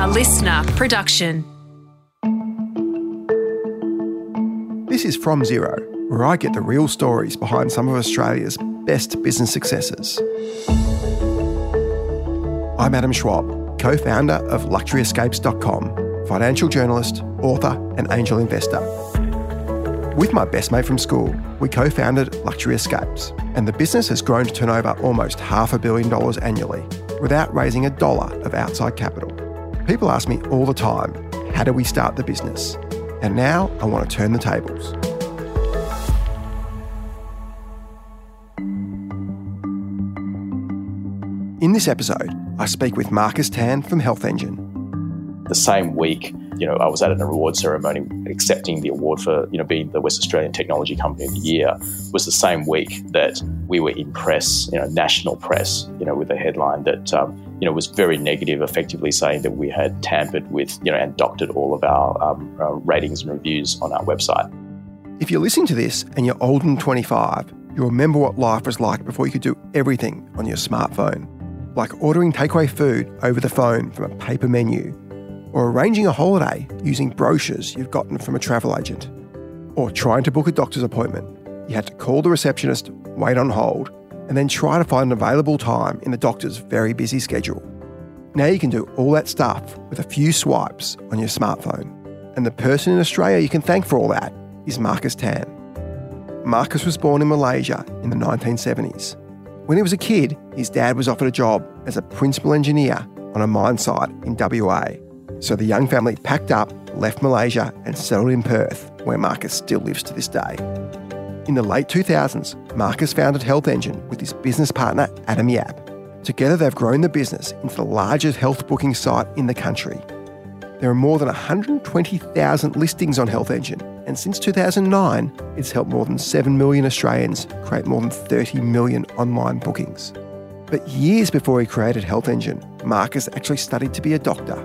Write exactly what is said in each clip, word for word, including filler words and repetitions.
A listener production. This is From Zero, where I get the real stories behind some of Australia's best business successes. I'm Adam Schwab, co-founder of luxury escapes dot com, financial journalist, author and angel investor. With my best mate from school, we co-founded Luxury Escapes, and the business has grown to turn over almost half a billion dollars annually without raising a dollar of outside capital. People ask me all the time, how do we start the business? And now I want to turn the tables. In this episode, I speak with Marcus Tan from Health Engine. The same week, you know, I was at an award ceremony accepting the award for, you know, being the West Australian Technology Company of the Year. Was the same week that we were in press, you know, national press, you know, with a headline that, um, you know, was very negative, effectively saying that we had tampered with, you know, and doctored all of our, um, our ratings and reviews on our website. If you're listening to this and you're older than twenty-five, you'll remember what life was like before you could do everything on your smartphone, like ordering takeaway food over the phone from a paper menu, or arranging a holiday using brochures you've gotten from a travel agent, or trying to book a doctor's appointment. You had to call the receptionist, wait on hold, and then try to find an available time in the doctor's very busy schedule. Now you can do all that stuff with a few swipes on your smartphone. And the person in Australia you can thank for all that is Marcus Tan. Marcus was born in Malaysia in the nineteen seventies. When he was a kid, his dad was offered a job as a principal engineer on a mine site in W A. So the young family packed up, left Malaysia and settled in Perth, where Marcus still lives to this day. In the late two thousands, Marcus founded Health Engine with his business partner Adam Yap. Together they've grown the business into the largest health booking site in the country. There are more than one hundred twenty thousand listings on Health Engine, and since two thousand nine, it's helped more than seven million Australians create more than thirty million online bookings. But years before he created Health Engine, Marcus actually studied to be a doctor.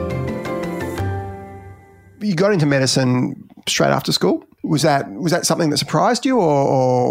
You got into medicine straight after school. Was that was that something that surprised you, or,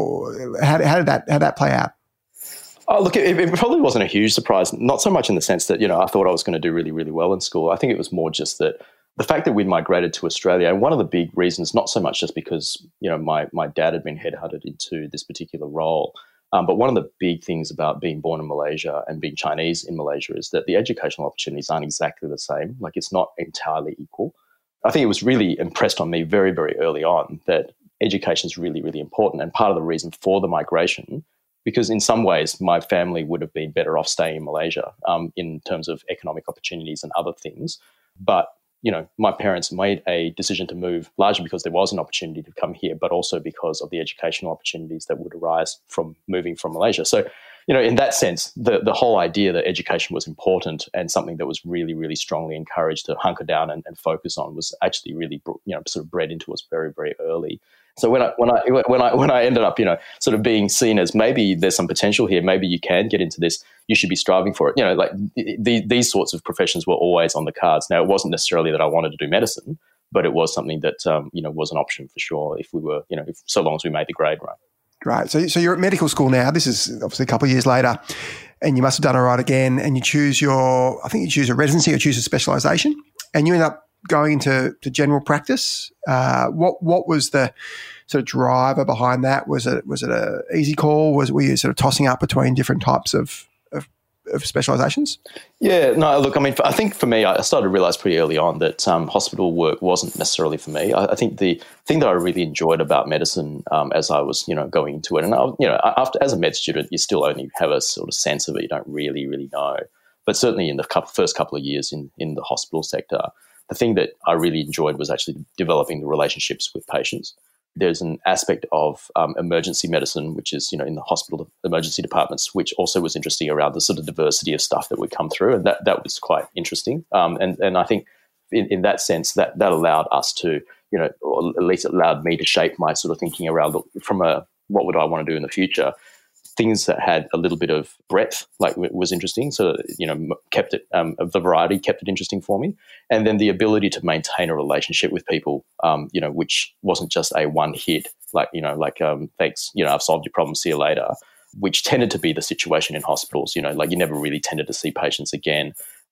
or how, how did that how did that play out? Oh, look, it, it probably wasn't a huge surprise. Not so much in the sense that, you know, I thought I was going to do really, really well in school. I think it was more just that the fact that we'd migrated to Australia, and one of the big reasons, not so much just because, you know, my my dad had been headhunted into this particular role, um, but one of the big things about being born in Malaysia and being Chinese in Malaysia is that the educational opportunities aren't exactly the same. Like, it's not entirely equal. I think it was really impressed on me very, very early on that education is really, really important, and part of the reason for the migration, because in some ways my family would have been better off staying in Malaysia um, in terms of economic opportunities and other things. But, you know, my parents made a decision to move largely because there was an opportunity to come here, but also because of the educational opportunities that would arise from moving from Malaysia. So, you know, in that sense, the, the whole idea that education was important and something that was really, really strongly encouraged to hunker down and, and focus on was actually really, you know, sort of bred into us very, very early. So when I when I when I when I ended up, you know, sort of being seen as maybe there's some potential here, maybe you can get into this, you should be striving for it. You know, like the, these sorts of professions were always on the cards. Now, it wasn't necessarily that I wanted to do medicine, but it was something that um, you know, was an option for sure if we were, you know, if, so long as we made the grade right. Right. So, so you're at medical school now. This is obviously a couple of years later, and you must have done all right again. And you choose your, I think you choose a residency or choose a specialisation, and you end up going into to general practice. Uh, what what was the sort of driver behind that? Was it was it a easy call? Was were you sort of tossing up between different types of of, of specialisations? Yeah, no, look, I mean, I think for me, I started to realise pretty early on that um, hospital work wasn't necessarily for me. I, I think the thing that I really enjoyed about medicine um, as I was, you know, going into it, and I, you know, after as a med student, you still only have a sort of sense of it. You don't really, really know. But certainly in the couple, first couple of years in in the hospital sector, the thing that I really enjoyed was actually developing the relationships with patients. There's an aspect of um, emergency medicine, which is, you know, in the hospital emergency departments, which also was interesting around the sort of diversity of stuff that would come through. And that, that was quite interesting. Um, and, and I think in, in that sense, that, that allowed us to, you know, or at least it allowed me to shape my sort of thinking around from a, what would I want to do in the future? Things that had a little bit of breadth, like, was interesting. So, you know, kept it, um, the variety kept it interesting for me. And then the ability to maintain a relationship with people, um, you know, which wasn't just a one hit, like, you know, like, um, thanks, you know, I've solved your problem, see you later, which tended to be the situation in hospitals. You know, like, you never really tended to see patients again.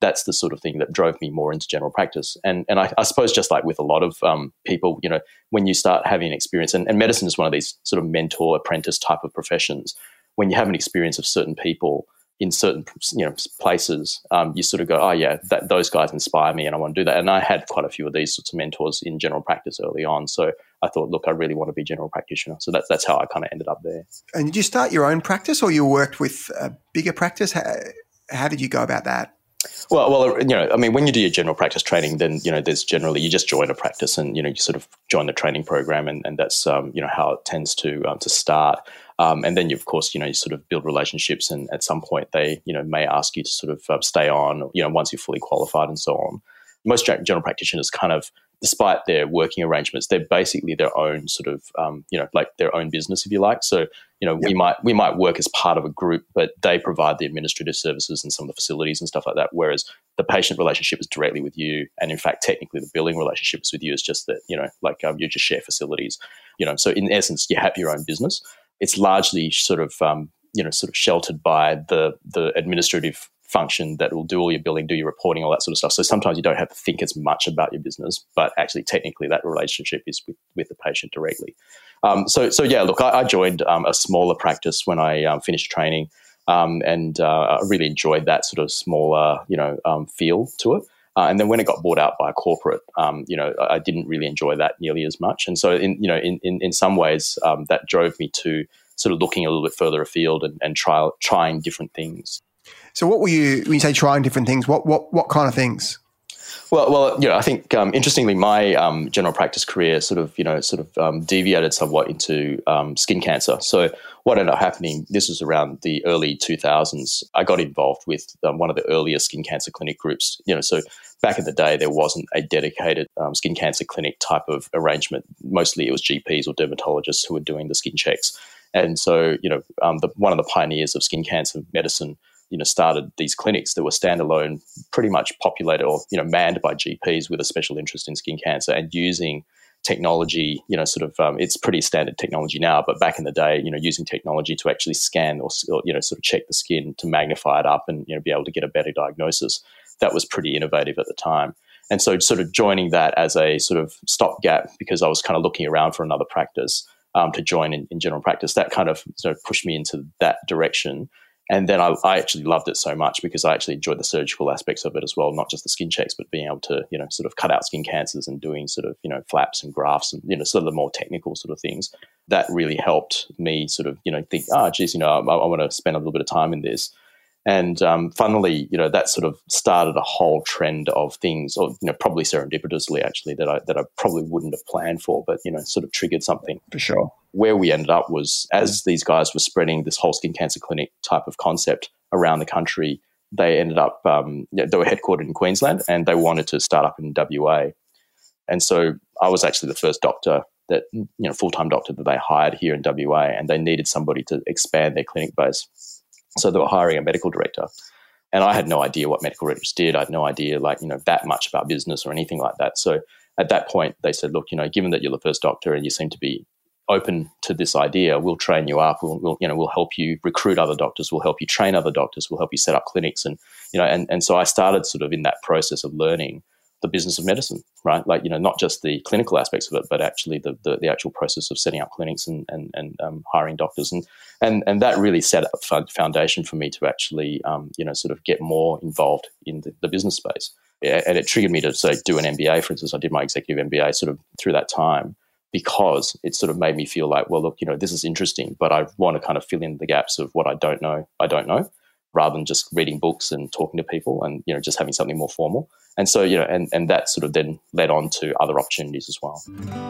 that's the sort of thing that drove me more into general practice. And and I, I suppose just like with a lot of um, people, you know, when you start having experience, and, and medicine is one of these sort of mentor apprentice type of professions, when you have an experience of certain people in certain, you know, places, um, you sort of go, oh yeah, that, those guys inspire me and I want to do that. And I had quite a few of these sorts of mentors in general practice early on. So I thought, look, I really want to be a general practitioner. So that's, that's how I kind of ended up there. And did you start your own practice or you worked with a bigger practice? How, how did you go about that? Well, well, you know, I mean, when you do your general practice training, then, you know, there's generally, you just join a practice and, you know, you sort of join the training program and, and that's, um, you know, how it tends to um, to start. Um, and then, you, of course, you know, you sort of build relationships and at some point they, you know, may ask you to sort of uh, stay on, you know, once you're fully qualified and so on. Most general practitioners kind of, despite their working arrangements, they're basically their own sort of, um, you know, like their own business, if you like. So, you know, yep. we might we might work as part of a group, but they provide the administrative services and some of the facilities and stuff like that, whereas the patient relationship is directly with you. And in fact, technically the billing relationship is with you. It's just that, you know, like um, you just share facilities, you know. So in essence, you have your own business. It's largely sort of, um, you know, sort of sheltered by the the administrative function that will do all your billing, do your reporting, all that sort of stuff. So sometimes you don't have to think as much about your business, but actually technically that relationship is with, with the patient directly. Um, so, so yeah, look, I, I joined um, a smaller practice when I um, finished training um, and uh, I really enjoyed that sort of smaller, you know, um, feel to it. Uh, and then when it got bought out by a corporate, um, you know, I didn't really enjoy that nearly as much. And so, in you know, in in, in some ways, um, that drove me to sort of looking a little bit further afield and, and try, trying different things. So what were you, when you say trying different things, what what what kind of things? Well, well, you know, I think um, interestingly, my um, general practice career sort of, you know, sort of um, deviated somewhat into um, skin cancer. So what ended up happening, this was around the early two thousands, I got involved with um, one of the earlier skin cancer clinic groups. You know, so back in the day, there wasn't a dedicated um, skin cancer clinic type of arrangement. Mostly it was G Ps or dermatologists who were doing the skin checks. And so, you know, um, the, one of the pioneers of skin cancer medicine, you know, started these clinics that were standalone, pretty much populated or, you know, manned by G Ps with a special interest in skin cancer and using technology, you know, sort of, um, it's pretty standard technology now, but back in the day, you know, using technology to actually scan or, or, you know, sort of check the skin to magnify it up and, you know, be able to get a better diagnosis. That was pretty innovative at the time. And so sort of joining that as a sort of stopgap because I was kind of looking around for another practice um, to join in, in general practice, that kind of sort of pushed me into that direction. And then I, I actually loved it so much because I actually enjoyed the surgical aspects of it as well, not just the skin checks, but being able to, you know, sort of cut out skin cancers and doing sort of, you know, flaps and grafts and, you know, sort of the more technical sort of things. That really helped me sort of, you know, think, ah, oh, geez, you know, I, I want to spend a little bit of time in this. And um, funnily, you know, that sort of started a whole trend of things, or, you know, probably serendipitously actually, that I that I probably wouldn't have planned for, but, you know, sort of triggered something. For sure. Where we ended up was, as these guys were spreading this whole skin cancer clinic type of concept around the country, they ended up, um, you know, they were headquartered in Queensland and they wanted to start up in W A. And so I was actually the first doctor that, you know, full-time doctor that they hired here in W A, and they needed somebody to expand their clinic base. So they were hiring a medical director. And I had no idea what medical directors did. I had no idea, like, you know, that much about business or anything like that. So at that point, they said, look, you know, given that you're the first doctor and you seem to be open to this idea, we'll train you up. We'll, we'll, you know, we'll help you recruit other doctors. We'll help you train other doctors. We'll help you set up clinics. And, you know, and, and so I started sort of in that process of learning the business of medicine, right? Like, you know, not just the clinical aspects of it, but actually the the, the actual process of setting up clinics and and, and um, hiring doctors. And, and and that really set up a foundation for me to actually, um, you know, sort of get more involved in the, the business space. And it triggered me to, say, do an M B A, for instance. I did my executive M B A sort of through that time, because it sort of made me feel like, well, look, you know, this is interesting, but I want to kind of fill in the gaps of what I don't know, I don't know, rather than just reading books and talking to people and, you know, just having something more formal. And so, you know, and, and that sort of then led on to other opportunities as well.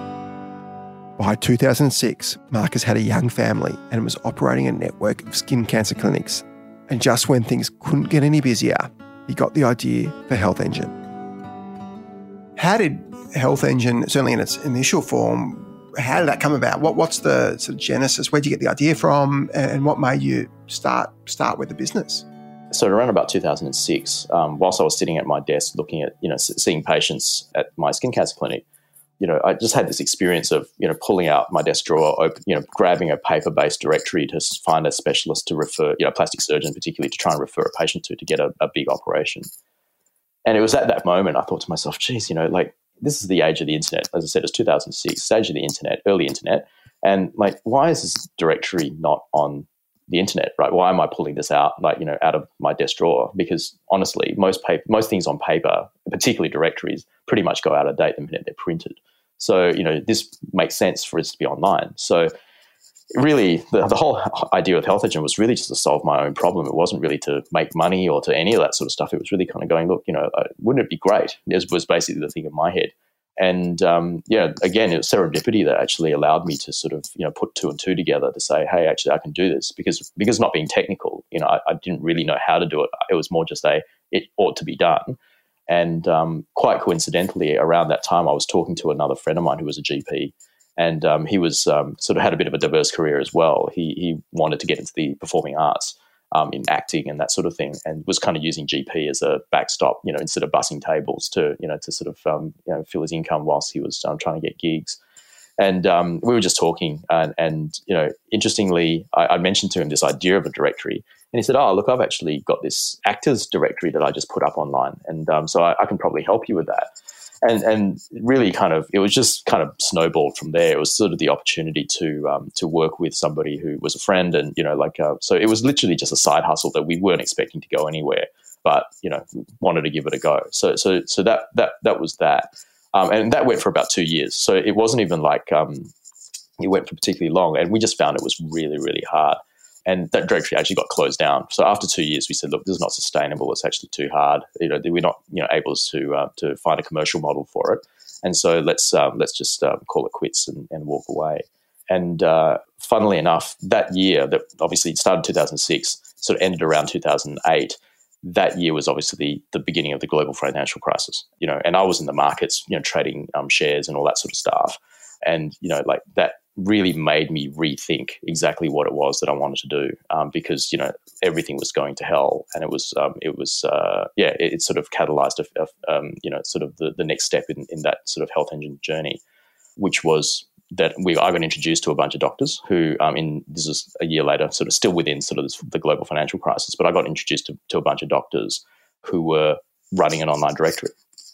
By two thousand six, Marcus had a young family and was operating a network of skin cancer clinics. And just when things couldn't get any busier, he got the idea for Health Engine. How did Health Engine, certainly in its initial form, how did that come about? What What's the sort of genesis? Where did you get the idea from, and what made you start start with the business? So around about two thousand six, um, whilst I was sitting at my desk looking at, you know, seeing patients at my skin cancer clinic, you know, I just had this experience of, you know, pulling out my desk drawer, open, you know, grabbing a paper-based directory to find a specialist to refer, you know, a plastic surgeon particularly, to try and refer a patient to to get a, a big operation. And it was at that moment I thought to myself, geez, you know, like this is the age of the internet. As I said, it's two thousand six, the age of the internet, early internet. And like, why is this directory not on the internet, right? Why am I pulling this out, like, you know, out of my desk drawer? Because honestly, most paper, most things on paper, particularly directories, pretty much go out of date the minute they're printed. So, you know, this makes sense for it to be online. So really, the, the whole idea of Health Engine was really just to solve my own problem. It wasn't really to make money or to any of that sort of stuff. It was really kind of going, look, you know, uh, wouldn't it be great? This was basically the thing in my head. And, um, yeah, again, it was serendipity that actually allowed me to sort of, you know, put two and two together to say, hey, actually, I can do this. Because because not being technical, you know, I, I didn't really know how to do it. It was more just a, it ought to be done. And um, quite coincidentally, around that time, I was talking to another friend of mine who was a G P. And um, he was um, sort of had a bit of a diverse career as well. He he wanted to get into the performing arts, um, in acting and that sort of thing, and was kind of using G P as a backstop, you know, instead of bussing tables to, you know, to sort of um, you know, fill his income whilst he was um, trying to get gigs. And um, we were just talking, and, and you know, interestingly, I, I mentioned to him this idea of a directory, and he said, "Oh, look, I've actually got this actors directory that I just put up online, and um, so I, I can probably help you with that." And and really kind of, it was just kind of snowballed from there. It was sort of the opportunity to um, to work with somebody who was a friend, and, you know, like, uh, so it was literally just a side hustle that we weren't expecting to go anywhere, but, you know, wanted to give it a go. So so so that that that was that. Um, and that went for about two years. So it wasn't even like um, it went for particularly long, and we just found it was really, really hard. And that directory actually got closed down. So after two years, we said, "Look, this is not sustainable. It's actually too hard. You know, we're not, you know, able to uh, to find a commercial model for it. And so let's um, let's just um, call it quits and, and walk away." And uh, funnily enough, that year, that obviously it started two thousand six, sort of ended around two thousand eight. That year was obviously the beginning of the global financial crisis. You know, and I was in the markets, you know, trading um, shares and all that sort of stuff. And, you know, like that really made me rethink exactly what it was that I wanted to do, um, because, you know, everything was going to hell, and it was, um, it was, uh, yeah, it, it sort of catalyzed, a, a, um, you know, sort of the, the next step in, in that sort of Health Engine journey, which was that we I got introduced to a bunch of doctors who, um, in this is a year later, sort of still within sort of this, the global financial crisis, but I got introduced to, to a bunch of doctors who were running an online directory.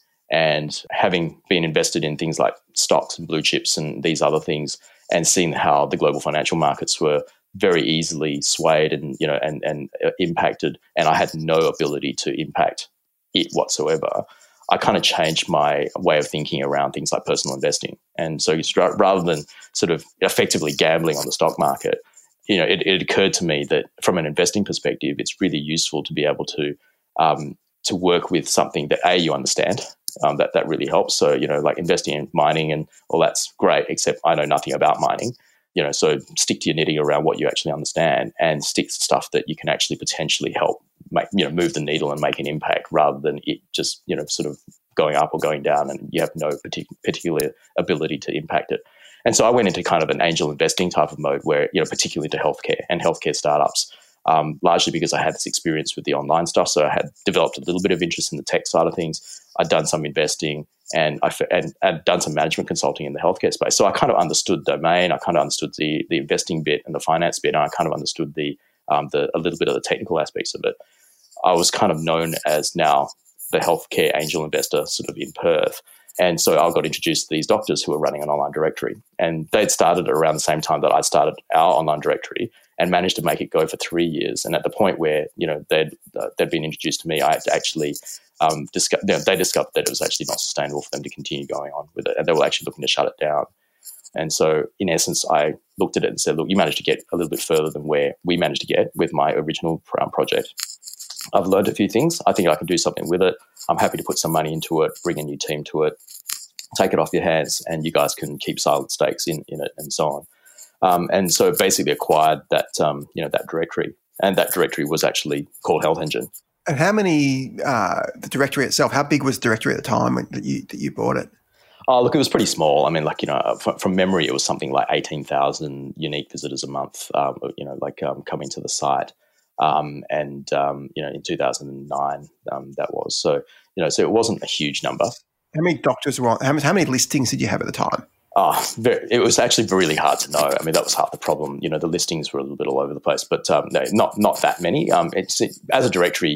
And having been invested in things like stocks and blue chips and these other things, and seen how the global financial markets were very easily swayed and, you know, and, and impacted, and I had no ability to impact it whatsoever, I kind of changed my way of thinking around things like personal investing. And so rather than sort of effectively gambling on the stock market, you know, it, it occurred to me that from an investing perspective, it's really useful to be able to um, to work with something that, A, you understand. Um, that, that really helps. So, you know, like investing in mining and all that's great, except I know nothing about mining. You know, so stick to your knitting around what you actually understand, and stick to stuff that you can actually potentially help make, you know, move the needle and make an impact, rather than it just, you know, sort of going up or going down and you have no partic- particular ability to impact it. And so I went into kind of an angel investing type of mode where, you know, particularly to healthcare and healthcare startups, um, largely because I had this experience with the online stuff. So I had developed a little bit of interest in the tech side of things. I'd done some investing, and I and I'd done some management consulting in the healthcare space. So I kind of understood domain. I kind of understood the the investing bit and the finance bit, and I kind of understood the um, the a little bit of the technical aspects of it. I was kind of known as now the healthcare angel investor, sort of in Perth. And so I got introduced to these doctors who were running an online directory, and they'd started around the same time that I'd started our online directory, and managed to make it go for three years. And at the point where, you know, they'd uh, they'd been introduced to me, I had to actually um, discover. You know, they discovered that it was actually not sustainable for them to continue going on with it, and they were actually looking to shut it down. And so, in essence, I looked at it and said, "Look, you managed to get a little bit further than where we managed to get with my original um, project. I've learned a few things. I think I can do something with it. I'm happy to put some money into it, bring a new team to it, take it off your hands, and you guys can keep silent stakes in, in it," and so on. Um, and so basically acquired that, um, you know, that directory. And that directory was actually called Health Engine. And how many, uh, the directory itself, how big was the directory at the time when, that you that you bought it? Oh, look, it was pretty small. I mean, like, you know, from, from memory, it was something like eighteen thousand unique visitors a month, um, you know, like um, coming to the site. Um, and, um, you know, in two thousand nine, um, that was. So, you know, so it wasn't a huge number. How many doctors were on, how many, how many listings did you have at the time? Oh, very, it was actually really hard to know. I mean, that was half the problem. You know, the listings were a little bit all over the place, but um, no, not not that many. Um, it's, it, as a directory,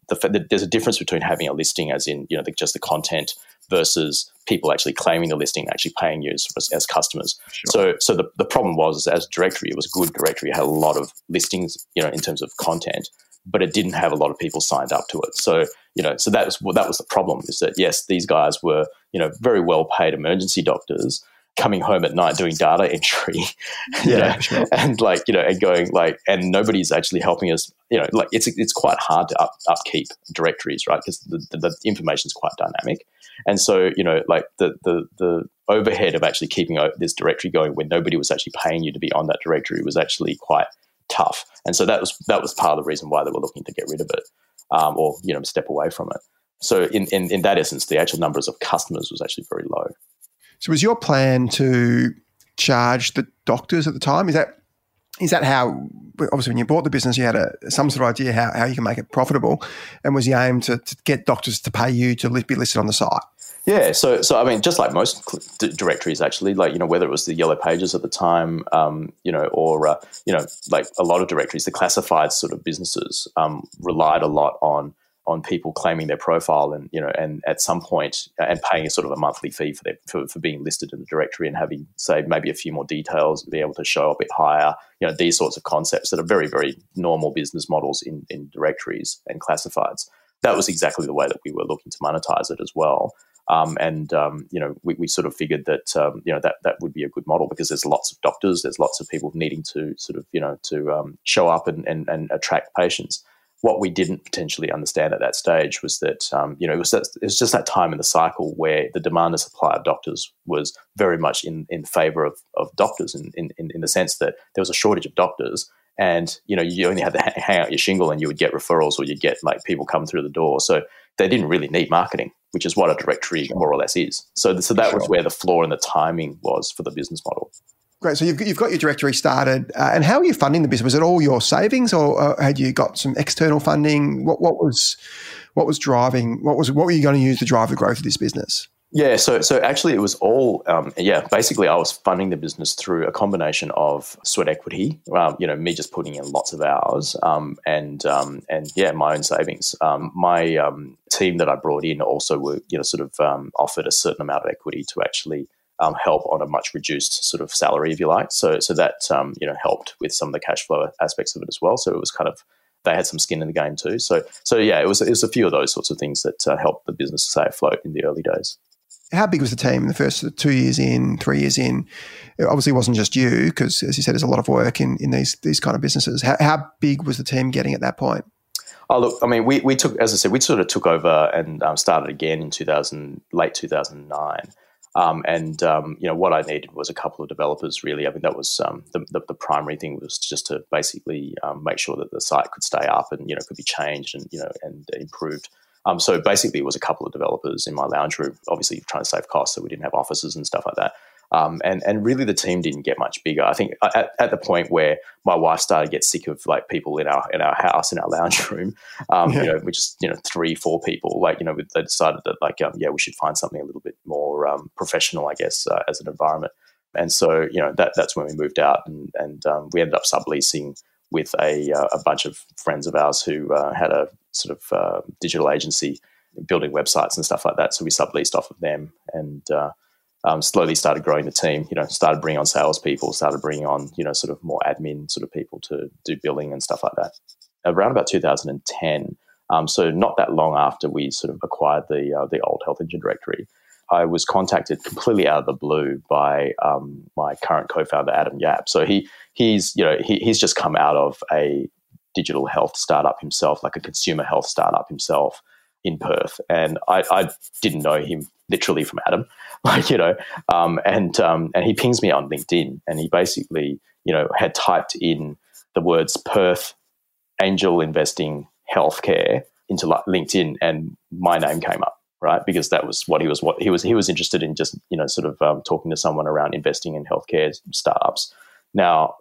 the, the, there's a difference between having a listing as in, you know, the, just the content versus people actually claiming the listing and actually paying you as, as customers. Sure. So so the, the problem was, as a directory, it was a good directory. It had a lot of listings, you know, in terms of content, but it didn't have a lot of people signed up to it. So, you know, so that was well, that was the problem, is that, yes, these guys were, you know, very well paid emergency doctors coming home at night doing data entry, yeah, know, sure. and like, you know, and going like, and nobody's actually helping us, you know, like it's it's quite hard to up, upkeep directories, right? Because the, the, the information is quite dynamic. And so, you know, like the the the overhead of actually keeping this directory going when nobody was actually paying you to be on that directory was actually quite tough. And so that was that was part of the reason why they were looking to get rid of it, um, or, you know, step away from it. So in, in in that essence, the actual numbers of customers was actually very low. So was your plan to charge the doctors at the time? Is that is that how, obviously when you bought the business, you had a some sort of idea how, how you can make it profitable, and was the aim to, to get doctors to pay you to be listed on the site? Yeah, so so I mean, just like most directories, actually, like, you know, whether it was the Yellow Pages at the time, um, you know, or uh, you know, like a lot of directories, the classified sort of businesses um, relied a lot on on people claiming their profile, and, you know, and at some point, and paying a sort of a monthly fee for their, for, for being listed in the directory and having, say, maybe a few more details and be able to show a bit higher, you know, these sorts of concepts that are very, very normal business models in, in directories and classifieds. That was exactly the way that we were looking to monetize it as well. Um, and, um, you know, we, we sort of figured that, um, you know, that, that would be a good model, because there's lots of doctors, there's lots of people needing to sort of, you know, to um, show up and, and, and attract patients. What we didn't potentially understand at that stage was that, um, you know, it was, that, it was just that time in the cycle where the demand and supply of doctors was very much in, in favour of, of doctors, in, in, in the sense that there was a shortage of doctors, and, you know, you only had to hang out your shingle and you would get referrals, or you'd get like people come through the door. So they didn't really need marketing, which is what a directory more or less is. So, so that sure. was where the flaw in the timing was for the business model. Great. So you've got, you've got your directory started, uh, and how are you funding the business? Was it all your savings, or uh, had you got some external funding? What what was what was driving? What was what were you going to use to drive the growth of this business? Yeah, so so actually it was all, um, yeah, basically I was funding the business through a combination of sweat equity, um, you know, me just putting in lots of hours, um, and um, and yeah, my own savings. Um, my um, team that I brought in also were, you know, sort of um, offered a certain amount of equity to actually Um, help on a much reduced sort of salary, if you like. So so that, um, you know, helped with some of the cash flow aspects of it as well. So it was kind of, they had some skin in the game too. So so yeah, it was it was a few of those sorts of things that uh, helped the business stay afloat in the early days. How big was the team in the first two years in, three years in? It obviously wasn't just you, because as you said, there's a lot of work in, in these these kind of businesses. How, how big was the team getting at that point? Oh, look, I mean, we we took, as I said, we sort of took over and um, started again in two thousand, late two thousand nine. Um, and, um, you know, what I needed was a couple of developers, really. I mean, that was um, the, the, the primary thing, was just to basically um, make sure that the site could stay up and, you know, could be changed and, you know, and improved. Um, so basically it was a couple of developers in my lounge room, obviously trying to save costs, so we didn't have offices and stuff like that. Um, and, and really the team didn't get much bigger. I think at, at the point where my wife started to get sick of like people in our in our house, in our lounge room, um, yeah. you know, which is, you know, three, four people, like, you know, they decided that like, um, yeah, we should find something a little bit more um, professional, I guess, uh, as an environment. And so, you know, that that's when we moved out, and, and um, we ended up subleasing with a, uh, a bunch of friends of ours who uh, had a sort of uh, digital agency building websites and stuff like that. So we subleased off of them, and uh, Um, slowly started growing the team, you know, started bringing on salespeople, started bringing on, you know, sort of more admin sort of people to do billing and stuff like that. Around about two thousand ten, um, so not that long after we sort of acquired the uh, the old Health Engine directory, I was contacted completely out of the blue by um, my current co-founder, Adam Yap. So he he's, you know, he, he's just come out of a digital health startup himself, like a consumer health startup himself in Perth. And I, I didn't know him literally from Adam, like, you know, um, and um, and he pings me on LinkedIn, and he basically, you know, had typed in the words Perth angel investing healthcare into like LinkedIn, and my name came up, right? Because that was what he was, what he was, he was interested in, just, you know, sort of um, talking to someone around investing in healthcare startups. Now,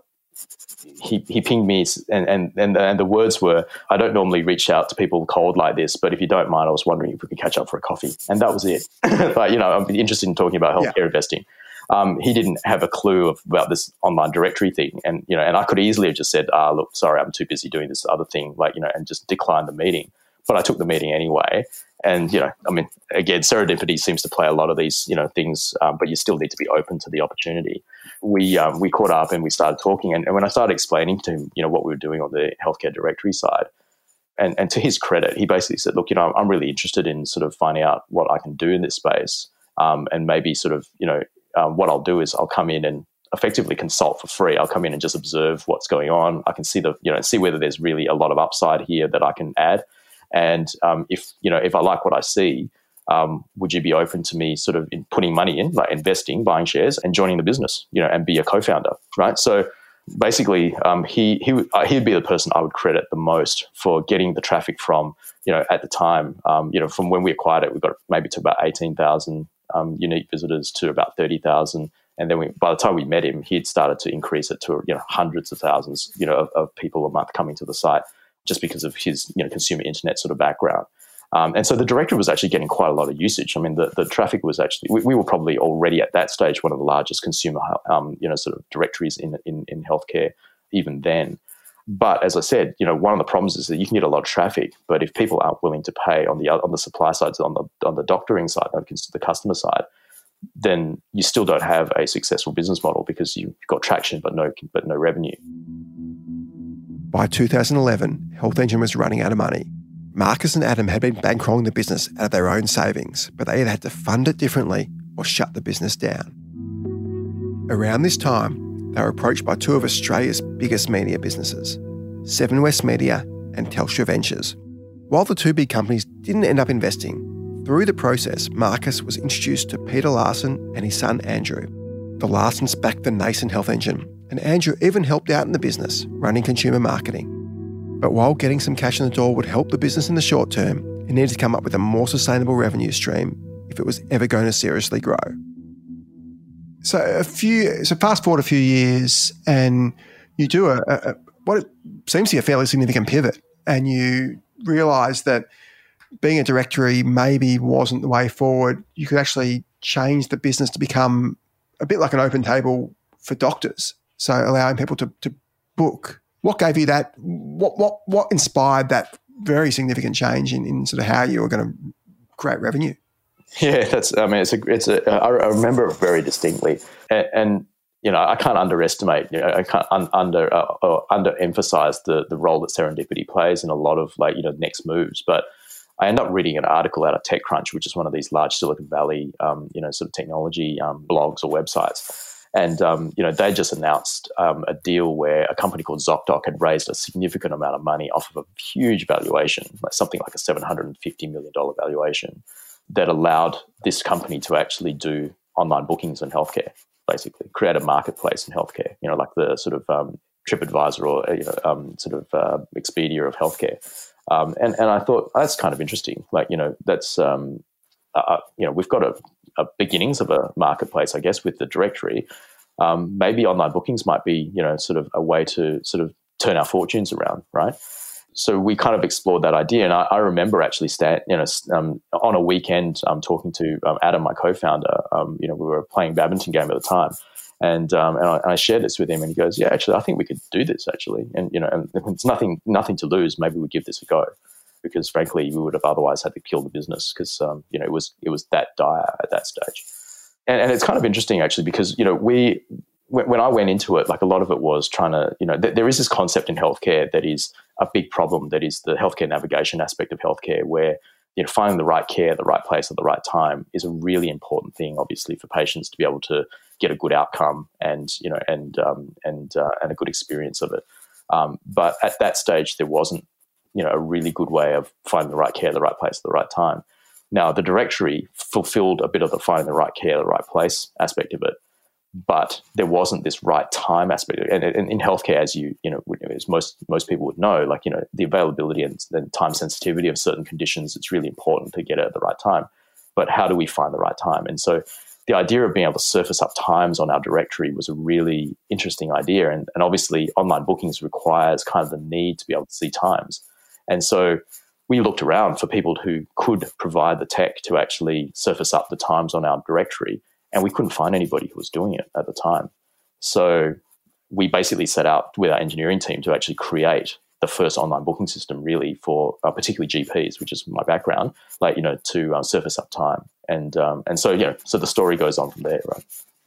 he he pinged me, and, and and and the words were, I don't normally reach out to people cold like this, but if you don't mind, I was wondering if we could catch up for a coffee. And that was it. But, you know, I'm interested in talking about healthcare yeah. investing. Um, he didn't have a clue of, about this online directory thing. And, you know, and I could easily have just said, ah, look, sorry, I'm too busy doing this other thing, like, you know, and just decline the meeting. but I took the meeting anyway. And, you know, I mean, again, serendipity seems to play a lot of these, you know, things, um, but you still need to be open to the opportunity. We um, we caught up and we started talking. And, and when I started explaining to him, you know, what we were doing on the healthcare directory side, and, and to his credit, he basically said, look, you know, I'm really interested in sort of finding out what I can do in this space. Um, and maybe sort of, you know, um, what I'll do is I'll come in and effectively consult for free. I'll come in and just observe what's going on. I can see the, you know, see whether there's really a lot of upside here that I can add. And um, if, you know, if I like what I see, um, would you be open to me sort of in putting money in, like investing, buying shares and joining the business, you know, and be a co-founder, right? So basically, um, he, he, uh, he'd be the person I would credit the most for getting the traffic from, you know, at the time, um, you know, from when we acquired it, we got maybe to about eighteen thousand um, unique visitors to about thirty thousand. And then we, by the time we met him, he'd started to increase it to, you know, hundreds of thousands, you know, of, of people a month coming to the site just because of his, you know, consumer internet sort of background. Um, and so the directory was actually getting quite a lot of usage. I mean, the, the traffic was actually, we, we were probably already at that stage one of the largest consumer, um, you know, sort of directories in, in, in healthcare even then. But as I said, you know, one of the problems is that you can get a lot of traffic, but if people aren't willing to pay on the on the supply side, on the on the doctoring side, on the customer side, then you still don't have a successful business model because you've got traction but no but no revenue. By two thousand eleven, Health Engine was running out of money. Marcus and Adam had been bankrolling the business out of their own savings, but they either had to fund it differently or shut the business down. Around this time, they were approached by two of Australia's biggest media businesses, Seven West Media and Telstra Ventures. While the two big companies didn't end up investing, through the process, Marcus was introduced to Peter Larson and his son Andrew. The Larsons backed the nascent Health Engine, and Andrew even helped out in the business, running consumer marketing. But while getting some cash in the door would help the business in the short term, it needed to come up with a more sustainable revenue stream if it was ever going to seriously grow. So a few, so fast forward a few years, and you do a, a what it seems to be a fairly significant pivot, and you realise that being a directory maybe wasn't the way forward. You could actually change the business to become a bit like an open table for doctors, so allowing people to, to book. What gave you that? What what what inspired that very significant change in, in sort of how you were going to create revenue? Yeah, that's. I mean, it's a. It's a. I remember it very distinctly, and, and you know, I can't underestimate. You know, I can't un, under uh, or underemphasize the the role that serendipity plays in a lot of like you know next moves. But I ended up reading an article out of TechCrunch, which is one of these large Silicon Valley, um, you know, sort of technology um, blogs or websites. And, um, you know, they just announced um, a deal where a company called ZocDoc had raised a significant amount of money off of a huge valuation, like something like a seven hundred fifty million dollars valuation that allowed this company to actually do online bookings in healthcare, basically, create a marketplace in healthcare, you know, like the sort of um, TripAdvisor or, you know, um, sort of uh, Expedia of healthcare. Um, and, and I thought, oh, that's kind of interesting. Like, you know, that's, um, uh, you know, we've got a, a beginnings of a marketplace, I guess, with the directory. Um, maybe online bookings might be, you know, sort of a way to sort of turn our fortunes around, right? So we kind of explored that idea. And I, I remember actually, stand, you know, um, on a weekend, um, talking to um, Adam, my co-founder, um, you know, we were playing a badminton game at the time. And um, and I, and I shared this with him, and he goes, "Yeah, actually, I think we could do this. Actually, and you know, and it's nothing, nothing to lose. Maybe we give this a go, because frankly, we would have otherwise had to kill the business because um, you know it was it was that dire at that stage." And, and it's kind of interesting actually because you know we when, when I went into it, like a lot of it was trying to you know th- there is this concept in healthcare that is a big problem, that is the healthcare navigation aspect of healthcare, where you know finding the right care, the right place at the right time is a really important thing, obviously, for patients to be able to get a good outcome and you know and um, and uh, and a good experience of it. Um, but at that stage, there wasn't you know a really good way of finding the right care, the right place, at the right time. Now, the directory fulfilled a bit of the finding the right care, the right place aspect of it, but there wasn't this right time aspect. And, and in healthcare, as you you know, as most most people would know, like you know, the availability and the time sensitivity of certain conditions, it's really important to get it at the right time. But how do we find the right time? And so the idea of being able to surface up times on our directory was a really interesting idea. And, and obviously, online bookings requires kind of the need to be able to see times. And so we looked around for people who could provide the tech to actually surface up the times on our directory, and we couldn't find anybody who was doing it at the time. So we basically set out with our engineering team to actually create the first online booking system really for uh, particularly G Ps, which is my background, like, you know, to uh, surface up time. And um, and so, you know, so the story goes on from there, right?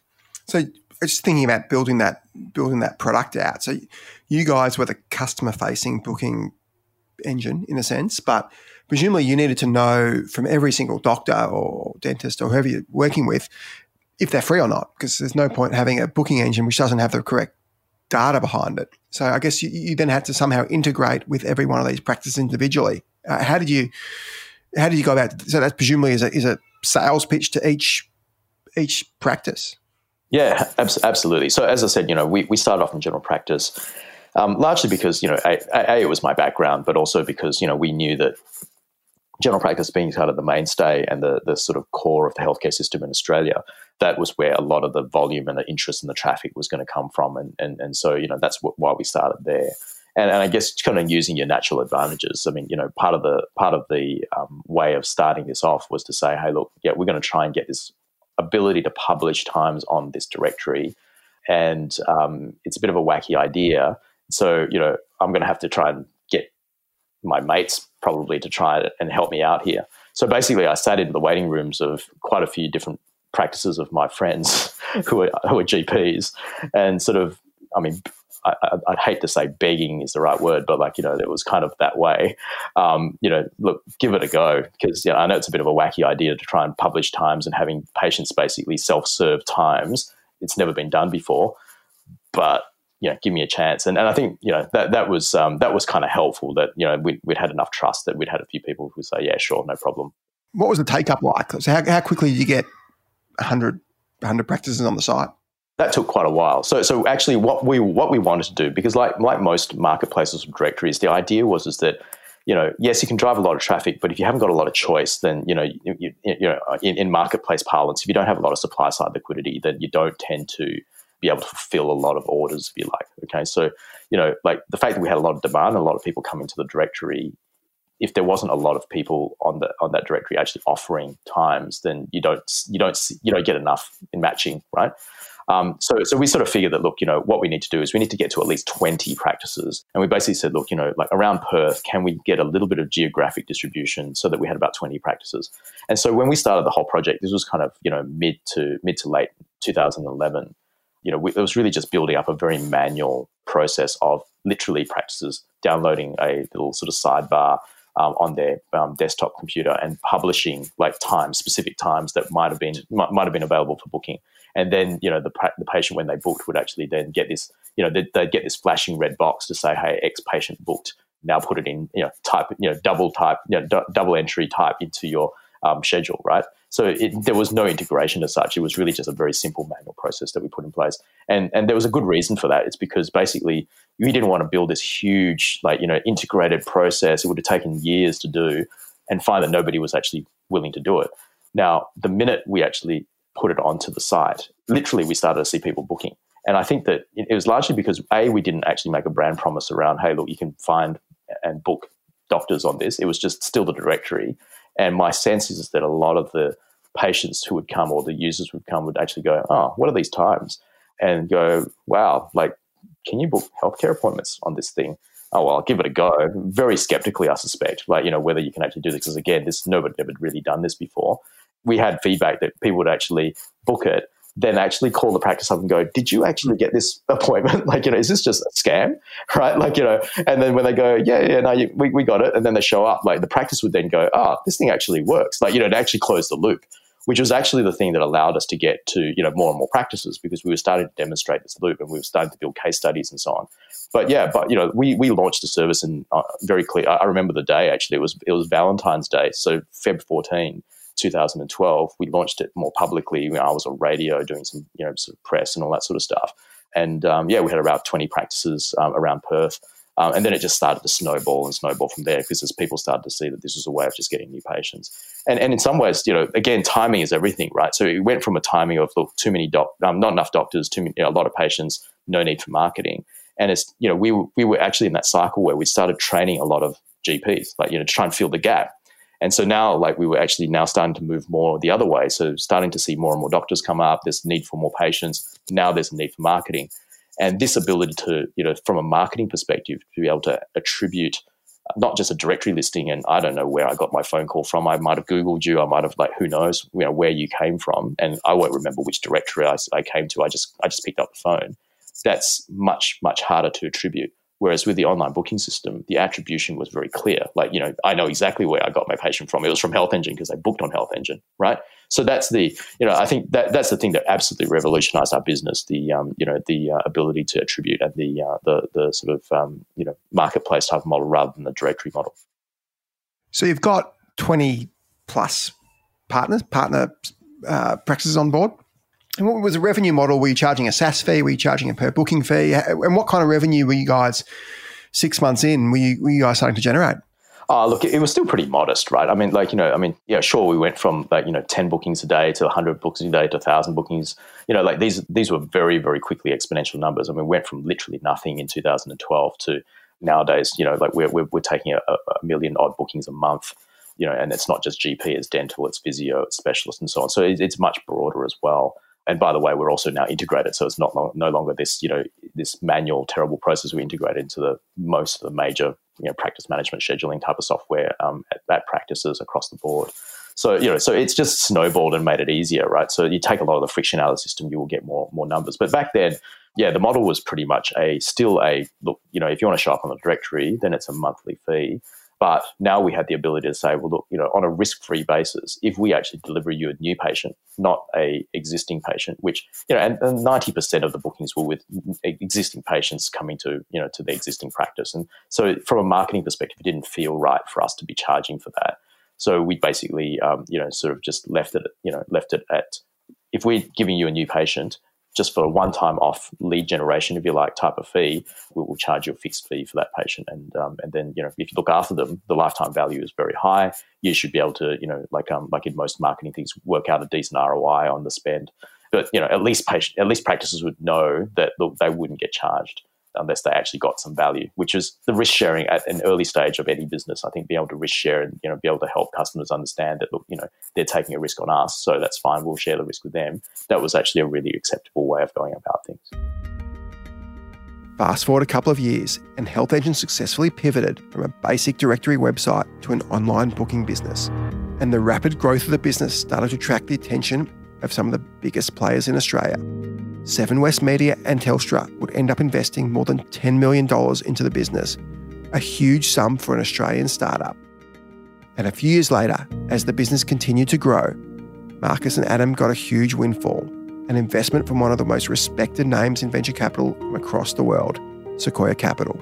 So just thinking about building that building that product out. So you guys were the customer-facing booking engine in a sense, but presumably you needed to know from every single doctor or dentist or whoever you're working with if they're free or not, because there's no point having a booking engine which doesn't have the correct data behind it. So I guess you, you then had to somehow integrate with every one of these practices individually. Uh, how did you how did you go about it? So that presumably is a is a sales pitch to each each practice. Yeah, abs- absolutely. So as I said, you know, we, we started off in general practice, um, largely because, you know, a, a, it was my background, but also because, you know, we knew that general practice being kind of the mainstay and the the sort of core of the healthcare system in Australia, that was where a lot of the volume and the interest and the traffic was going to come from. And and and so, you know, that's what, why we started there. And, and I guess kind of using your natural advantages. I mean, you know, part of the part of the um, way of starting this off was to say, hey, look, yeah, we're going to try and get this ability to publish times on this directory. And um, it's a bit of a wacky idea. So, you know, I'm going to have to try and get my mates probably to try and help me out here. So basically I sat in the waiting rooms of quite a few different practices of my friends who are, who are G Ps and sort of, I mean, I, I'd hate to say begging is the right word, but like, you know, it was kind of that way. Um, you know, look, give it a go, because, you know, I know it's a bit of a wacky idea to try and publish times and having patients basically self-serve times. It's never been done before, but, you know, give me a chance. And and I think, you know, that that was um, that was kind of helpful that, you know, we'd, we'd had enough trust that we'd had a few people who say, yeah, sure, no problem. What was the take-up like? So how, how quickly did you get one hundred, one hundred practices on the site? That took quite a while. So, so actually, what we what we wanted to do, because like like most marketplaces or directories, the idea was is that, you know, yes, you can drive a lot of traffic, but if you haven't got a lot of choice, then, you know, you, you, you know, in, in marketplace parlance, if you don't have a lot of supply side liquidity, then you don't tend to be able to fulfill a lot of orders, if you like. Okay, so, you know, like the fact that we had a lot of demand and a lot of people coming to the directory, if there wasn't a lot of people on the on that directory actually offering times, then you don't you don't you don't get enough in matching, right? Um, so, so we sort of figured that, look, you know, what we need to do is we need to get to at least twenty practices. And we basically said, look, you know, like around Perth, can we get a little bit of geographic distribution so that we had about twenty practices? And so when we started the whole project, this was kind of, you know, mid to mid to late two thousand eleven. You know, we, it was really just building up a very manual process of literally practices, downloading a little sort of sidebar Um, on their um, desktop computer and publishing like times, specific times that might have been might, might have been available for booking. And then, you know, the the patient, when they booked, would actually then get this, you know, they'd, they'd get this flashing red box to say, hey, X patient booked. Now put it in, you know, type, you know, double type, you know, d- double entry type into your um, schedule, right? So it, there was no integration as such. It was really just a very simple manual process that we put in place. And and there was a good reason for that. It's because basically we didn't want to build this huge, like, you know, integrated process. It would have taken years to do and find that nobody was actually willing to do it. Now, the minute we actually put it onto the site, literally we started to see people booking. And I think that it was largely because, A, we didn't actually make a brand promise around, hey, look, you can find and book doctors on this. It was just still the directory. And my sense is that a lot of the patients who would come or the users would come would actually go, oh, what are these times? And go, wow, like, can you book healthcare appointments on this thing? Oh, well, I'll give it a go. Very skeptically, I suspect, like, you know, whether you can actually do this. Because again, this nobody had ever really done this before. We had feedback that people would actually book it, then actually call the practice up and go, did you actually get this appointment? Like, you know, is this just a scam? Right? Like, you know, and then when they go, yeah, yeah, no, you, we, we got it. And then they show up, like the practice would then go, oh, this thing actually works. Like, you know, to actually close the loop, which was actually the thing that allowed us to get to, you know, more and more practices, because we were starting to demonstrate this loop and we were starting to build case studies and so on. But yeah, but, you know, we, we launched the service and uh, very clear. I, I remember the day, actually, it was, it was Valentine's Day. So February fourteenth, twenty twelve, we launched it more publicly. You know, I was on radio doing some, you know, sort of press and all that sort of stuff. And um, yeah, we had about twenty practices um, around Perth. Um, and then it just started to snowball and snowball from there, because as people started to see that this was a way of just getting new patients. And and in some ways, you know, again, timing is everything, right? So it went from a timing of, look, too many doc, um, not enough doctors, too many, you know, a lot of patients, no need for marketing. And it's, you know, we we were actually in that cycle where we started training a lot of G Ps, like, you know, to try and fill the gap. And so now, like, we were actually now starting to move more the other way. So starting to see more and more doctors come up. There's a need for more patients. Now there's a need for marketing. And this ability to, you know, from a marketing perspective, to be able to attribute not just a directory listing and I don't know where I got my phone call from. I might have Googled you. I might have, like, who knows, you know, where you came from. And I won't remember which directory I, I came to. I just I just picked up the phone. That's much, much harder to attribute. Whereas with the online booking system, the attribution was very clear. Like, you know, I know exactly where I got my patient from. It was from Health Engine because they booked on Health Engine, right? So that's the, you know, I think that that's the thing that absolutely revolutionized our business. The, um, you know, the uh, ability to attribute and the uh, the the sort of um, you know, marketplace type of model rather than the directory model. So you've got twenty plus partners, partner uh, practices on board. And what was the revenue model? Were you charging a SaaS fee? Were you charging a per booking fee? And what kind of revenue were you guys six months in? Were you, were you guys starting to generate? Oh, look, it was still pretty modest, right? I mean, like, you know, I mean, yeah, sure, we went from, like, you know, ten bookings a day to one hundred bookings a day to one thousand bookings. You know, like these these were very, very quickly exponential numbers. I mean, we went from literally nothing in two thousand twelve to nowadays, you know, like we're we're, we're taking a, a million odd bookings a month, you know, and it's not just G P, it's dental, it's physio, it's specialist and so on. So it, it's much broader as well. And by the way, we're also now integrated, so it's not long, no longer this, you know, this manual, terrible process. We integrate into the most of the major, you know, practice management scheduling type of software um, at, at practices across the board. So, you know, so it's just snowballed and made it easier, right? So you take a lot of the friction out of the system, you will get more more numbers. But back then, yeah, the model was pretty much a still a look. You know, if you want to show up on the directory, then it's a monthly fee. But now we had the ability to say, well, look, you know, on a risk-free basis, if we actually deliver you a new patient, not a existing patient, which, you know, and, and ninety percent of the bookings were with existing patients coming to, you know, to the existing practice. And so from a marketing perspective, it didn't feel right for us to be charging for that. So we basically, um, you know, sort of just left it, you know, left it at, if we're giving you a new patient, just for a one-time off lead generation, if you like, type of fee, we will charge you a fixed fee for that patient. And um, and then, you know, if you look after them, the lifetime value is very high. You should be able to, you know, like um like in most marketing things, work out a decent R O I on the spend. But, you know, at least patient, at least practices would know that, look, they wouldn't get charged unless they actually got some value, which is the risk sharing at an early stage of any business. I think being able to risk share and, you know, be able to help customers understand that, look, you know, they're taking a risk on us, so that's fine, we'll share the risk with them. That was actually a really acceptable way of going about things. Fast forward a couple of years and Health Engine successfully pivoted from a basic directory website to an online booking business. And the rapid growth of the business started to attract the attention of some of the biggest players in Australia. Seven West Media and Telstra would end up investing more than ten million dollars into the business, a huge sum for an Australian startup. And a few years later, as the business continued to grow, Marcus and Adam got a huge windfall, an investment from one of the most respected names in venture capital from across the world, Sequoia Capital.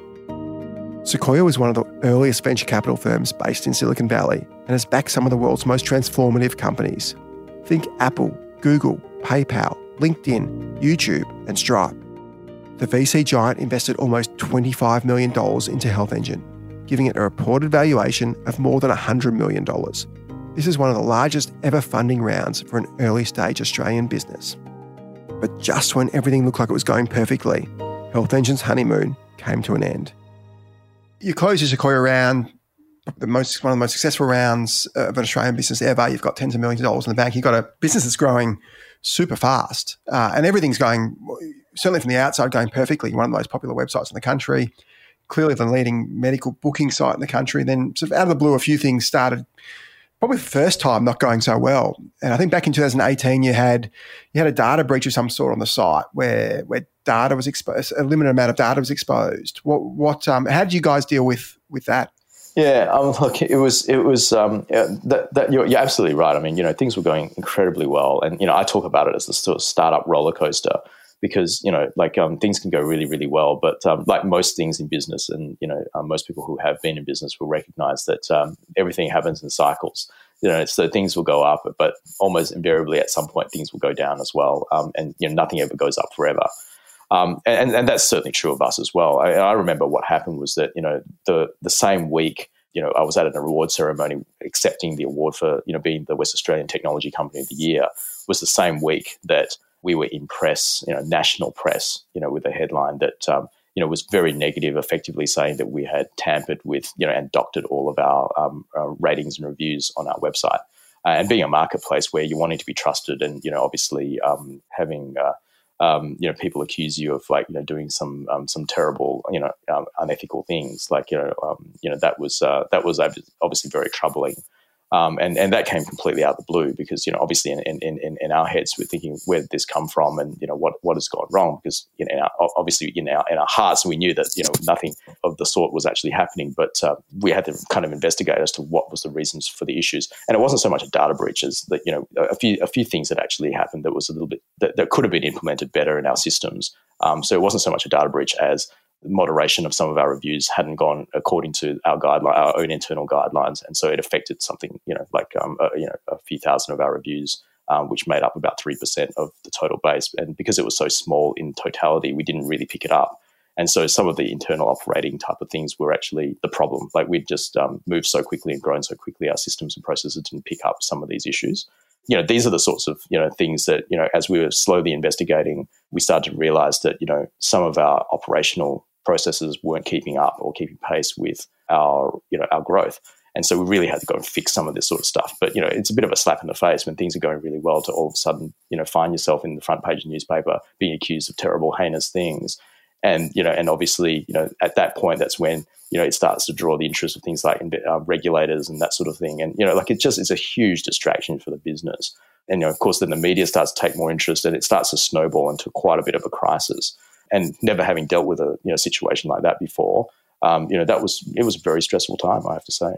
Sequoia was one of the earliest venture capital firms based in Silicon Valley and has backed some of the world's most transformative companies. Think Apple, Google, PayPal, LinkedIn, YouTube, and Stripe. The V C giant invested almost twenty-five million dollars into Health Engine, giving it a reported valuation of more than one hundred million dollars. This is one of the largest ever funding rounds for an early-stage Australian business. But just when everything looked like it was going perfectly, Health Engine's honeymoon came to an end. You closed your Sequoia round, the most one of the most successful rounds of an Australian business ever. You've got tens of millions of dollars in the bank. You've got a business that's growing super fast, uh, and everything's going, certainly from the outside, going perfectly. One of the most popular websites in the country, clearly the leading medical booking site in the country. Then sort of out of the blue, a few things started, probably the first time, not going so well. And I think back in two thousand eighteen, you had you had a data breach of some sort on the site where where data was exposed, a limited amount of data was exposed. What what um, how did you guys deal with with that? Yeah, um, look, it was it was um, that, that you're, you're absolutely right. I mean, you know, things were going incredibly well, and you know, I talk about it as a sort of startup roller coaster because you know, like um, things can go really, really well, but um, like most things in business, and you know, um, most people who have been in business will recognize that um, everything happens in cycles. You know, so things will go up, but almost invariably at some point things will go down as well, um, and you know, nothing ever goes up forever. Um, and, and that's certainly true of us as well. I, I remember what happened was that, you know, the, the same week, you know, I was at an award ceremony accepting the award for, you know, being the West Australian Technology Company of the Year, was the same week that we were in press, you know, national press, you know, with a headline that, um, you know, was very negative, effectively saying that we had tampered with, you know, and doctored all of our, um, our ratings and reviews on our website. Uh, and being a marketplace where you're wanting to be trusted and, you know, obviously um, having... Uh, um, you know, people accuse you of like, you know, doing some um, some terrible, you know, um, unethical things. Like, you know, um, you know, that was uh, that was obviously very troubling. Um, and, and that came completely out of the blue because, you know, obviously in, in, in, in our heads, we're thinking, where did this come from and, you know, what, what has gone wrong? Because, you know, in our, obviously in our, in our hearts, we knew that, you know, nothing of the sort was actually happening, but uh, we had to kind of investigate as to what was the reasons for the issues. And it wasn't so much a data breach as that, you know, a few, a few things that actually happened that was a little bit, that, that could have been implemented better in our systems. Um, so it wasn't so much a data breach as moderation of some of our reviews hadn't gone according to our guideline, our own internal guidelines, and so it affected something, you know, like um, uh, you know, a few thousand of our reviews, um, which made up about three percent of the total base. And because it was so small in totality, we didn't really pick it up. And so some of the internal operating type of things were actually the problem. Like we'd just um, moved so quickly and grown so quickly, our systems and processes didn't pick up some of these issues. You know, these are the sorts of, you know, things that, you know, as we were slowly investigating, we started to realize that, you know, some of our operational processes weren't keeping up or keeping pace with our, you know, our growth. And so we really had to go and fix some of this sort of stuff. But, you know, it's a bit of a slap in the face when things are going really well to all of a sudden, you know, find yourself in the front page of the newspaper being accused of terrible, heinous things. And, you know, and obviously, you know, at that point, that's when, you know, it starts to draw the interest of things like uh, regulators and that sort of thing. And, you know, like it just is a huge distraction for the business. And, you know, of course, then the media starts to take more interest and it starts to snowball into quite a bit of a crisis. And never having dealt with a, you know, situation like that before, um, you know, that was, it was a very stressful time, I have to say.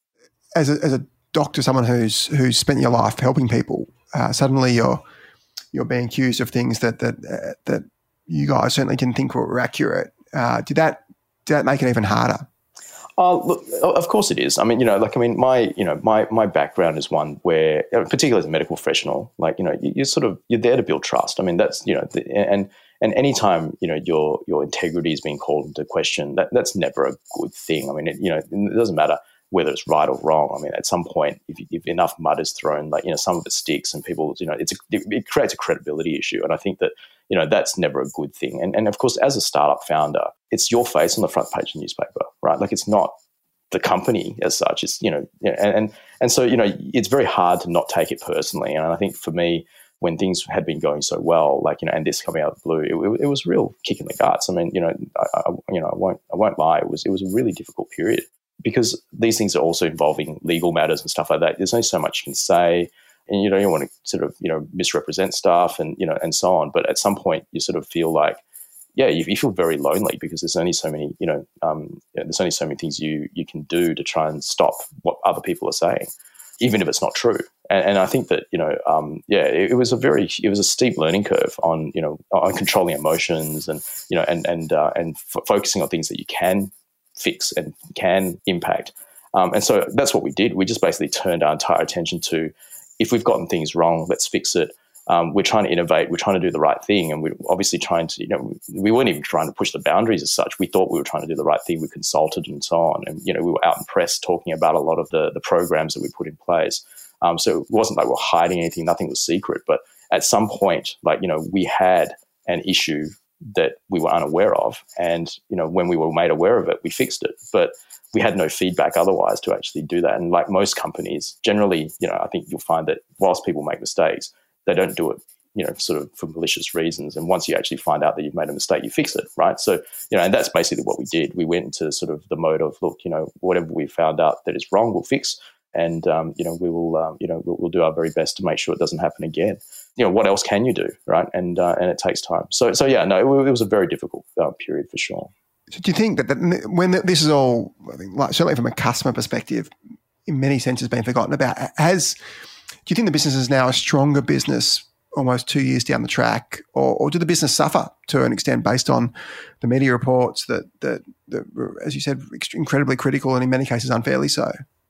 As a, as a doctor, someone who's who's spent your life helping people, uh, suddenly you're you're being accused of things that that uh, that you guys certainly didn't think were accurate. Uh, did that did that make it even harder? Oh, look, of course it is. I mean, you know, like, I mean, my, you know, my, my background is one where, particularly as a medical professional, like, you know, you, you're sort of, you're there to build trust. I mean, that's, you know, the, and, and anytime, you know, your, your integrity is being called into question, that, that's never a good thing. I mean, it, you know, it doesn't matter whether it's right or wrong. I mean, at some point, if, if enough mud is thrown, like, you know, some of it sticks and people, you know, it's a, it, it creates a credibility issue. And I think that, you know, that's never a good thing. And, and of course, as a startup founder, it's your face on the front page of the newspaper, right? Like, it's not the company as such. It's, you know, and, and, and so, you know, it's very hard to not take it personally. And I think for me, when things had been going so well, like, you know, and this coming out of the blue, it, it, it was real kick in the guts. I mean, you know, I, I, you know, I won't, I won't lie. It was, it was a really difficult period because these things are also involving legal matters and stuff like that. There's only so much you can say, and you know, you don't want to sort of, you know, misrepresent stuff and, you know, and so on. But at some point you sort of feel like, yeah, you, you feel very lonely because there's only so many, you know, um, you know, there's only so many things you, you can do to try and stop what other people are saying, even if it's not true. And, and I think that, you know, um, yeah, it, it was a very, it was a steep learning curve on, you know, on controlling emotions and, you know, and, and, uh, and f- focusing on things that you can fix and can impact. Um, and so that's what we did. We just basically turned our entire attention to, if we've gotten things wrong, let's fix it. Um, we're trying to innovate. We're trying to do the right thing. And we're obviously trying to, you know, we weren't even trying to push the boundaries as such. We thought we were trying to do the right thing. We consulted and so on. And, you know, we were out in press talking about a lot of the, the programs that we put in place. Um, so it wasn't like we were hiding anything. Nothing was secret. But at some point, like, you know, we had an issue that we were unaware of. And, you know, when we were made aware of it, we fixed it. But we had no feedback otherwise to actually do that. And like most companies, generally, you know, I think you'll find that whilst people make mistakes, they don't do it, you know, sort of for malicious reasons. And once you actually find out that you've made a mistake, you fix it, right? So, you know, and that's basically what we did. We went into sort of the mode of, look, you know, whatever we found out that is wrong, we'll fix. And, um, you know, we will, um, you know, we'll, we'll do our very best to make sure it doesn't happen again. You know, what else can you do, right? And uh, and it takes time. So, so yeah, no, it, it was a very difficult uh, period for sure. So do you think that, that when this is all, I mean, like, certainly from a customer perspective, in many senses been forgotten about, has, do you think the business is now a stronger business almost two years down the track, or, or did the business suffer to an extent based on the media reports that, that, that were, as you said, incredibly critical and in many cases unfairly so?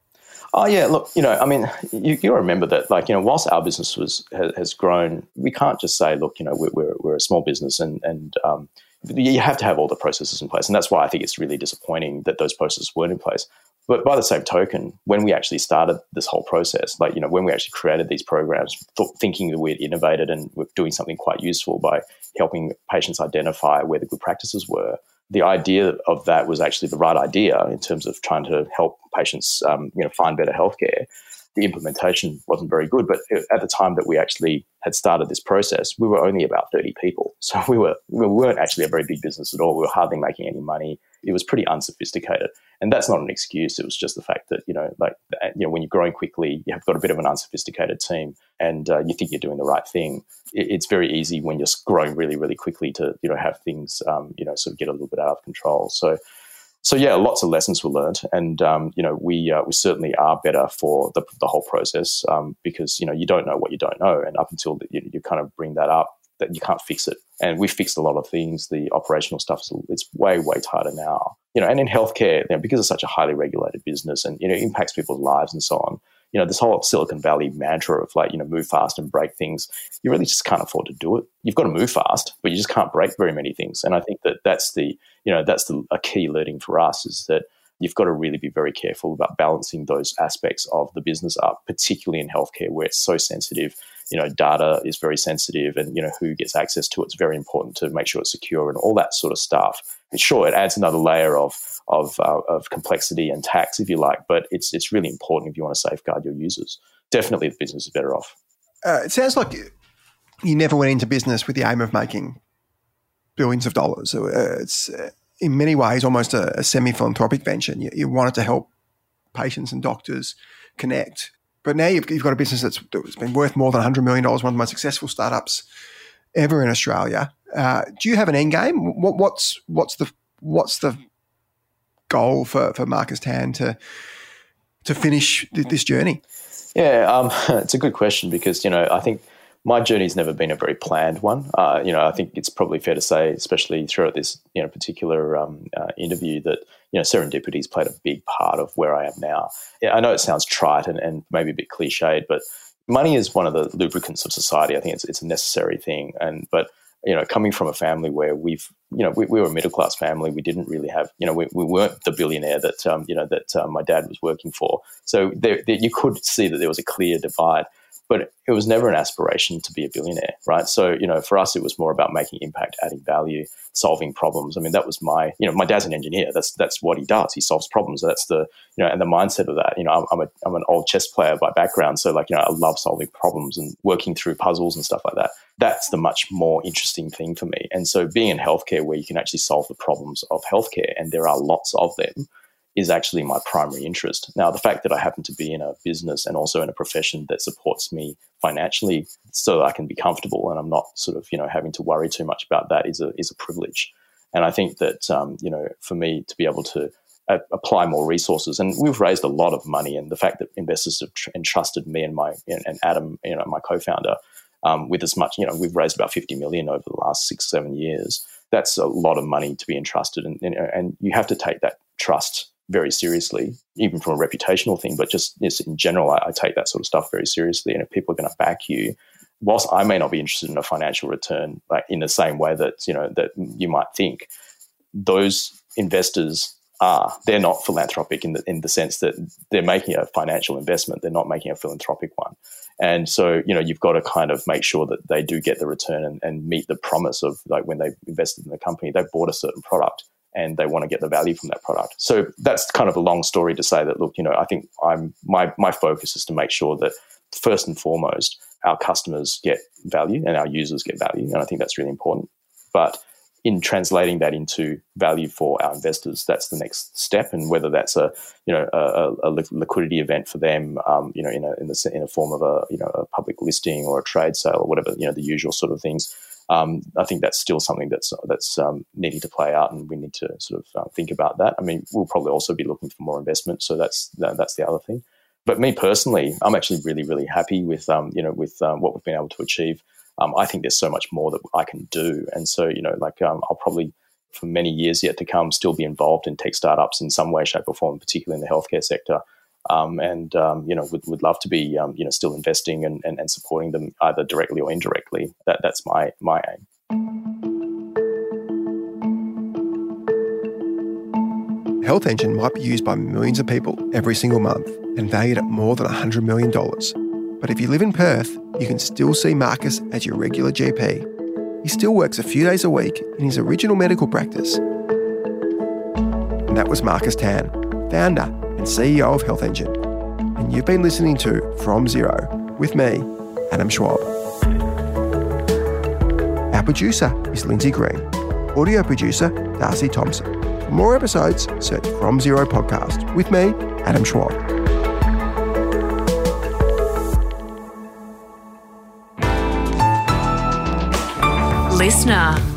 Oh, yeah, look, you know, I mean, you, you remember that, like, you know, whilst our business was has, has grown, we can't just say, look, you know, we're, we're, we're a small business and, and um, you have to have all the processes in place. And that's why I think it's really disappointing that those processes weren't in place. But by the same token, when we actually started this whole process, like, you know, when we actually created these programs, th- thinking that we'd innovated and we're doing something quite useful by helping patients identify where the good practices were, the idea of that was actually the right idea in terms of trying to help patients, um, you know, find better healthcare. the implementation wasn't very good. But at the time that we actually had started this process, we were only about thirty people. So we, were, we weren't actually a very big business at all. We were hardly making any money. It was pretty unsophisticated. And that's not an excuse. It was just the fact that, you know, like, you know, when you're growing quickly, you have got a bit of an unsophisticated team and uh, you think you're doing the right thing. It, it's very easy when you're growing really, really quickly to, you know, have things, um, you know, sort of get a little bit out of control. So, So yeah, lots of lessons were learned, and um, you know we uh, we certainly are better for the the whole process um, because you know you don't know what you don't know, and up until you, you kind of bring that up, that you can't fix it. And we've fixed a lot of things. The operational stuff is it's way way tighter now, you know. And in healthcare, you know, because it's such a highly regulated business, and you know it impacts people's lives and so on. You know, this whole Silicon Valley mantra of like, you know, move fast and break things, you really just can't afford to do it. You've got to move fast, but you just can't break very many things. And I think that that's the, you know, that's the, a key learning for us is that you've got to really be very careful about balancing those aspects of the business up, particularly in healthcare where it's so sensitive. You know, data is very sensitive and, you know, who gets access to it's very important to make sure it's secure and all that sort of stuff. And sure, it adds another layer of of uh, of complexity and tax, if you like, but it's it's really important if you want to safeguard your users. Definitely the business is better off. Uh, it sounds like you never went into business with the aim of making billions of dollars. So, uh, it's uh, in many ways almost a, a semi-philanthropic venture. You, you wanted to help patients and doctors connect. But now you've, you've got a business that's, that's been worth more than one hundred million dollars, one of the most successful startups ever in Australia. Uh, do you have an end game? What, what's what's the what's the goal for, for Marcus Tan to to finish th- this journey? Yeah, um, it's a good question because, you know, I think my journey's never been a very planned one. Uh, you know, I think it's probably fair to say, especially throughout this, you know, particular um, uh, interview, that, you know, serendipity's played a big part of where I am now. Yeah, I know it sounds trite and, and maybe a bit cliched, but money is one of the lubricants of society. I think it's it's a necessary thing. And but you know, coming from a family where we've, you know, we, we were a middle class family, we didn't really have, you know, we, we weren't the billionaire that, um, you know, that um, my dad was working for. So there, there, you could see that there was a clear divide. But it was never an aspiration to be a billionaire, right? So, you know, for us, it was more about making impact, adding value, solving problems. I mean, that was my, you know, my dad's an engineer. That's that's what he does. He solves problems. That's the, you know, and the mindset of that. You know, I'm, I'm a I'm an old chess player by background, so like, you know, I love solving problems and working through puzzles and stuff like that. That's the much more interesting thing for me. And so, being in healthcare where you can actually solve the problems of healthcare, and there are lots of them, is actually my primary interest. Now, the fact that I happen to be in a business and also in a profession that supports me financially so that I can be comfortable and I'm not sort of, you know, having to worry too much about that is a is a privilege. And I think that, um, you know, for me to be able to a- apply more resources, and we've raised a lot of money, and the fact that investors have tr- entrusted me and my and, and Adam, you know, my co-founder, um, with as much, you know, we've raised about fifty million over the last six, seven years. That's a lot of money to be entrusted. And, and, and you have to take that trust very seriously, even from a reputational thing, but just, just in general, I, I take that sort of stuff very seriously. And if people are going to back you, whilst I may not be interested in a financial return, like in the same way that, you know, that you might think, those investors are, they're not philanthropic in the, in the sense that they're making a financial investment. They're not making a philanthropic one. And so, you know, you've got to kind of make sure that they do get the return and, and meet the promise of, like, when they've invested in the company, they've bought a certain product and they want to get the value from that product. So that's kind of a long story to say that, look, you know, I think I'm my my focus is to make sure that first and foremost, our customers get value and our users get value. And I think that's really important. But in translating that into value for our investors, that's the next step. And whether that's a, you know, a, a liquidity event for them, um, you know, in a in the in a form of a, you know, a public listing or a trade sale or whatever, you know, the usual sort of things. Um, I think that's still something that's that's um, needing to play out, and we need to sort of uh, think about that. I mean, we'll probably also be looking for more investment, so that's that's the other thing. But me personally, I'm actually really, really happy with um, you know, with um, what we've been able to achieve. Um, I think there's so much more that I can do, and so, you know, like um, I'll probably, for many years yet to come, still be involved in tech startups in some way, shape, or form, particularly in the healthcare sector. Um, and, um, you know, would, would love to be, um, you know, still investing and, and, and supporting them either directly or indirectly. That That's my my aim. Health Engine might be used by millions of people every single month and valued at more than one hundred million dollars. But if you live in Perth, you can still see Marcus as your regular G P. He still works a few days a week in his original medical practice. And that was Marcus Tan, founder and C E O of Health Engine. and you've been listening to From Zero with me, Adam Schwab. Our producer is Lindsay Green. Audio producer, Darcy Thompson. For more episodes, search From Zero Podcast with me, Adam Schwab. Listener.